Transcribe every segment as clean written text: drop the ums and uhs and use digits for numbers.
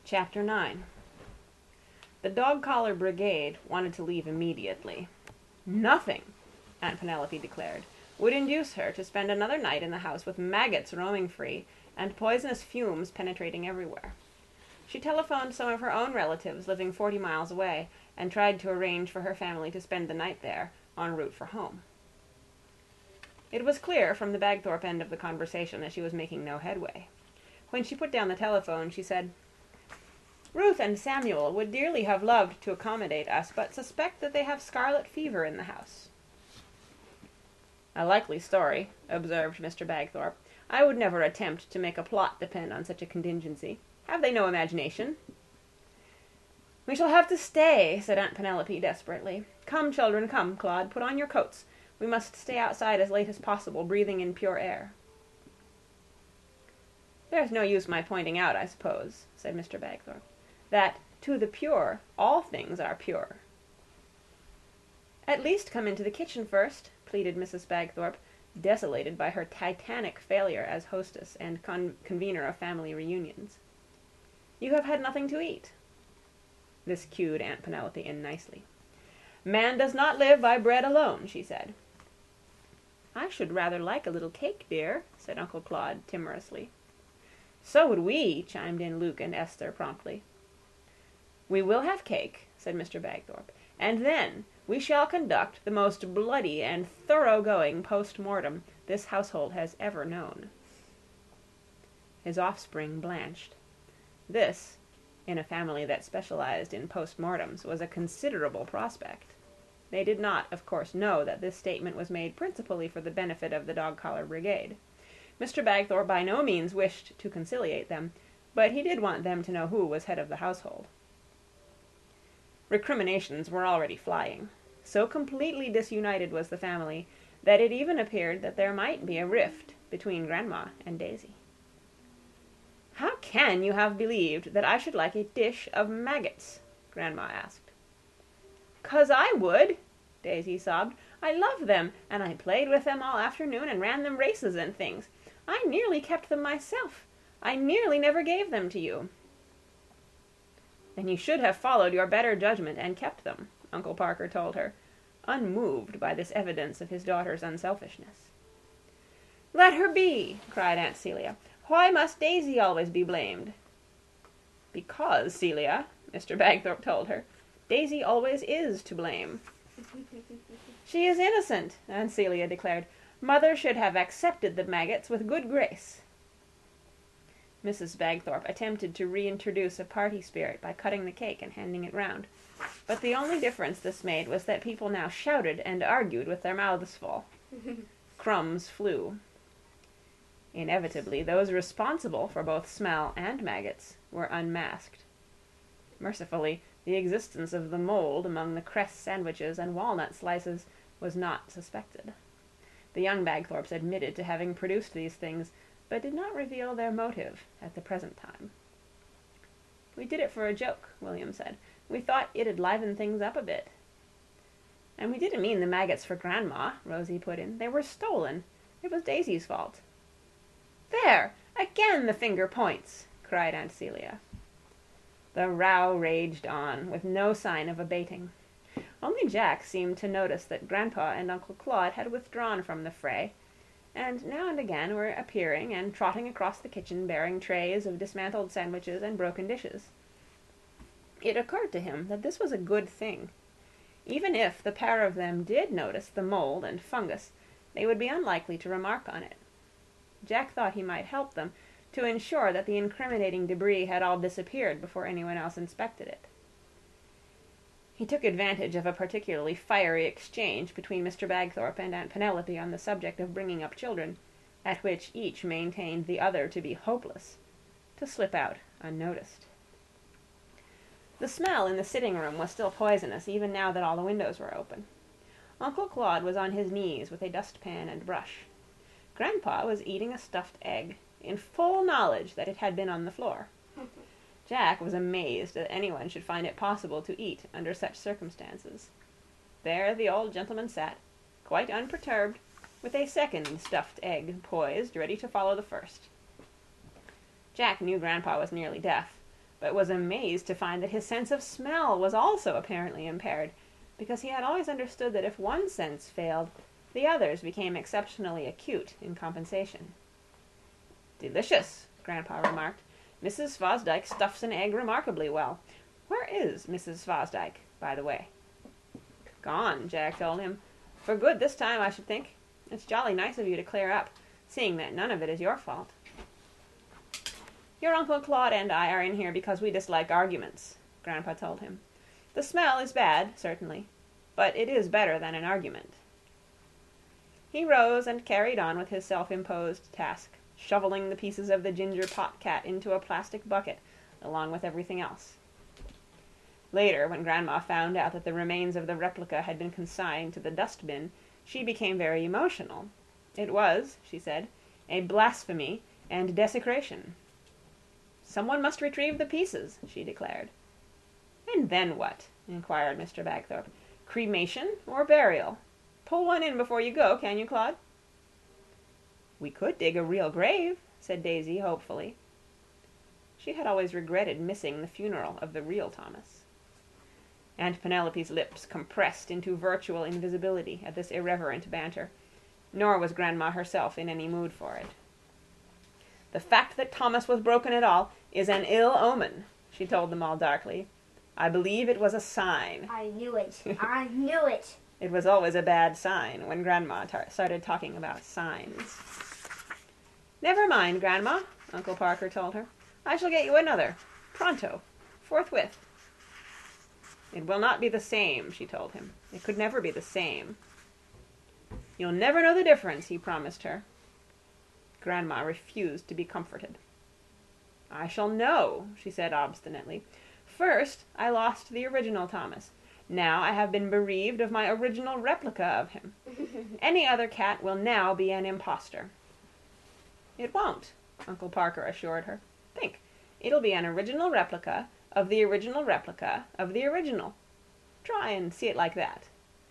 Chapter 9. The dog-collar brigade wanted to leave immediately. Nothing, Aunt Penelope declared, would induce her to spend another night in the house with maggots roaming free and poisonous fumes penetrating everywhere. She telephoned some of her own relatives living 40 miles away and tried to arrange for her family to spend the night there, en route for home. It was clear from the Bagthorpe end of the conversation that she was making no headway. When she put down the telephone, she said, "Ruth and Samuel would dearly have loved to accommodate us, but suspect that they have scarlet fever in the house." "A likely story," observed Mr. Bagthorpe. "I would never attempt to make a plot depend on such a contingency. Have they no imagination?" "We shall have to stay," said Aunt Penelope desperately. "Come, children, come, Claude, put on your coats. We must stay outside as late as possible, breathing in pure air." "There's no use my pointing out, I suppose," said Mr. Bagthorpe, "that to the pure all things are pure." "At least come into the kitchen first," pleaded Mrs. Bagthorpe, desolated by her titanic failure as hostess and convener of family reunions. "You have had nothing to eat." This cued Aunt Penelope in nicely. "Man does not live by bread alone," she said. "I should rather like a little cake, dear," said Uncle Claude timorously. "So would we," chimed in Luke and Esther promptly. "We will have cake," said Mr. Bagthorpe, "and then we shall conduct the most bloody and thorough-going post-mortem this household has ever known." His offspring blanched. This, in a family that specialized in post-mortems, was a considerable prospect. They did not, of course, know that this statement was made principally for the benefit of the dog-collar brigade. Mr. Bagthorpe by no means wished to conciliate them, but he did want them to know who was head of the household. Recriminations were already flying. So completely disunited was the family that it even appeared that there might be a rift between Grandma and Daisy. "How can you have believed that I should like a dish of maggots?" Grandma asked. "'Cause I would," Daisy sobbed. "I love them, and I played with them all afternoon and ran them races and things. I nearly kept them myself. I nearly never gave them to you." "Then you should have followed your better judgment and kept them," Uncle Parker told her, unmoved by this evidence of his daughter's unselfishness. "Let her be," cried Aunt Celia. "Why must Daisy always be blamed?" "Because, Celia," Mr. Bagthorpe told her, "Daisy always is to blame." "She is innocent," Aunt Celia declared. "Mother should have accepted the maggots with good grace." Mrs. Bagthorpe attempted to reintroduce a party spirit by cutting the cake and handing it round, but the only difference this made was that people now shouted and argued with their mouths full. Crumbs flew. Inevitably, those responsible for both smell and maggots were unmasked. Mercifully, the existence of the mold among the cress sandwiches and walnut slices was not suspected. The young Bagthorpes admitted to having produced these things, but did not reveal their motive at the present time. "We did it for a joke," William said. "We thought it'd liven things up a bit." "And we didn't mean the maggots for Grandma," Rosie put in. "They were stolen. It was Daisy's fault." "There! Again the finger points!" cried Aunt Celia. The row raged on, with no sign of abating. Only Jack seemed to notice that Grandpa and Uncle Claude had withdrawn from the fray, and now and again were appearing and trotting across the kitchen bearing trays of dismantled sandwiches and broken dishes. It occurred to him that this was a good thing. Even if the pair of them did notice the mold and fungus, they would be unlikely to remark on it. Jack thought he might help them to ensure that the incriminating debris had all disappeared before anyone else inspected it. He took advantage of a particularly fiery exchange between Mr. Bagthorpe and Aunt Penelope on the subject of bringing up children, at which each maintained the other to be hopeless, to slip out unnoticed. The smell in the sitting-room was still poisonous, even now that all the windows were open. Uncle Claude was on his knees with a dustpan and brush. Grandpa was eating a stuffed egg, in full knowledge that it had been on the floor. Jack was amazed that anyone should find it possible to eat under such circumstances. There the old gentleman sat, quite unperturbed, with a second stuffed egg poised, ready to follow the first. Jack knew Grandpa was nearly deaf, but was amazed to find that his sense of smell was also apparently impaired, because he had always understood that if one sense failed, the others became exceptionally acute in compensation. "Delicious," Grandpa remarked. "Mrs. Fosdyke stuffs an egg remarkably well. Where is Mrs. Fosdyke, by the way?" "Gone," Jack told him. "For good this time, I should think. It's jolly nice of you to clear up, seeing that none of it is your fault." "Your Uncle Claude and I are in here because we dislike arguments," Grandpa told him. "The smell is bad, certainly, but it is better than an argument." He rose and carried on with his self-imposed task, shoveling the pieces of the ginger pot cat into a plastic bucket, along with everything else. Later, when Grandma found out that the remains of the replica had been consigned to the dustbin, she became very emotional. It was, she said, a blasphemy and desecration. "Someone must retrieve the pieces," she declared. "And then what?" inquired Mr. Bagthorpe. "Cremation or burial? Pull one in before you go, can you, Claude?" "We could dig a real grave," said Daisy hopefully. She had always regretted missing the funeral of the real Thomas. Aunt Penelope's lips compressed into virtual invisibility at this irreverent banter, nor was Grandma herself in any mood for it. "The fact that Thomas was broken at all is an ill omen," she told them all darkly. "I believe it was a sign." "I knew it. I knew it." It was always a bad sign when Grandma started talking about signs. "Never mind, Grandma," Uncle Parker told her. "I shall get you another. Pronto. Forthwith." "It will not be the same," she told him. "It could never be the same." "You'll never know the difference," he promised her. Grandma refused to be comforted. "I shall know," she said obstinately. "First, I lost the original Thomas. Now I have been bereaved of my original replica of him. Any other cat will now be an impostor." "It won't," Uncle Parker assured her. "Think. It'll be an original replica of the original replica of the original. Try and see it like that."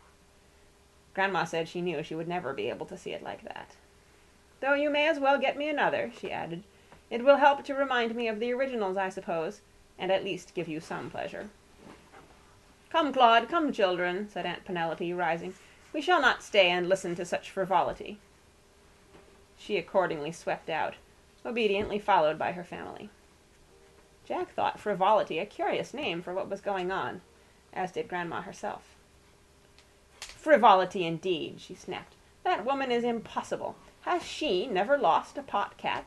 Grandma said she knew she would never be able to see it like that. "Though you may as well get me another," she added. "It will help to remind me of the originals, I suppose, and at least give you some pleasure." "Come, Claude, come, children," said Aunt Penelope, rising. "We shall not stay and listen to such frivolity." She accordingly swept out, obediently followed by her family. Jack thought frivolity a curious name for what was going on, as did Grandma herself. "Frivolity indeed," she snapped. "That woman is impossible. Has she never lost a pot cat?"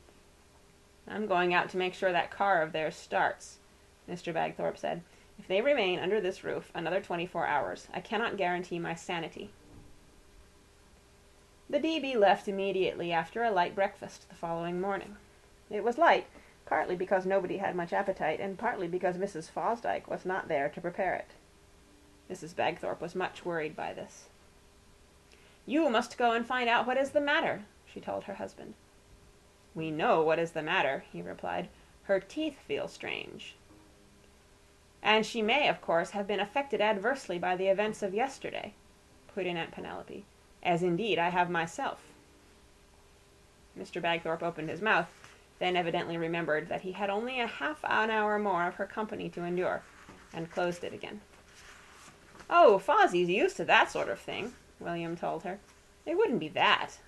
"I'm going out to make sure that car of theirs starts," Mr. Bagthorpe said. "If they remain under this roof another 24 hours, I cannot guarantee my sanity." The D.B. left immediately after a light breakfast the following morning. It was light, partly because nobody had much appetite, and partly because Mrs. Fosdyke was not there to prepare it. Mrs. Bagthorpe was much worried by this. "You must go and find out what is the matter," she told her husband. "We know what is the matter," he replied. "Her teeth feel strange." "And she may, of course, have been affected adversely by the events of yesterday," put in Aunt Penelope, "as indeed I have myself." Mr. Bagthorpe opened his mouth, then evidently remembered that he had only a half an hour more of her company to endure, and closed it again. "Oh, Fozzie's used to that sort of thing," William told her. "It wouldn't be that."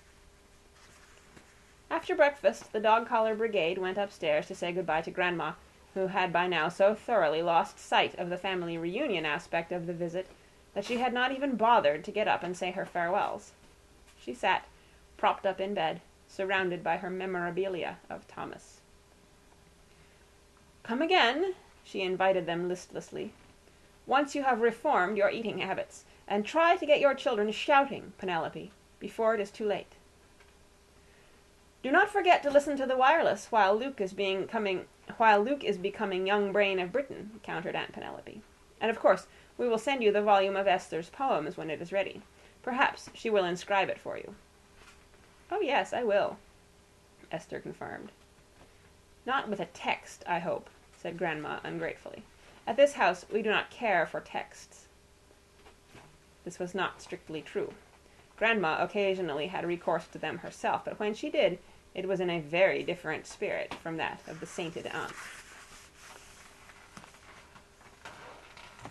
After breakfast, the dog-collar brigade went upstairs to say goodbye to Grandma, who had by now so thoroughly lost sight of the family reunion aspect of the visit that she had not even bothered to get up and say her farewells. She sat, propped up in bed, surrounded by her memorabilia of Thomas. "Come again," she invited them listlessly. "Once you have reformed your eating habits, and try to get your children shouting, Penelope, before it is too late." "Do not forget to listen to the wireless while Luke is becoming young brain of Britain," countered Aunt Penelope. "And of course we will send you the volume of Esther's poems when it is ready. Perhaps she will inscribe it for you." "Oh, yes, I will," Esther confirmed. "Not with a text, I hope," said Grandma ungratefully. "At this house we do not care for texts." This was not strictly true. Grandma occasionally had recourse to them herself, but when she did, it was in a very different spirit from that of the sainted aunt.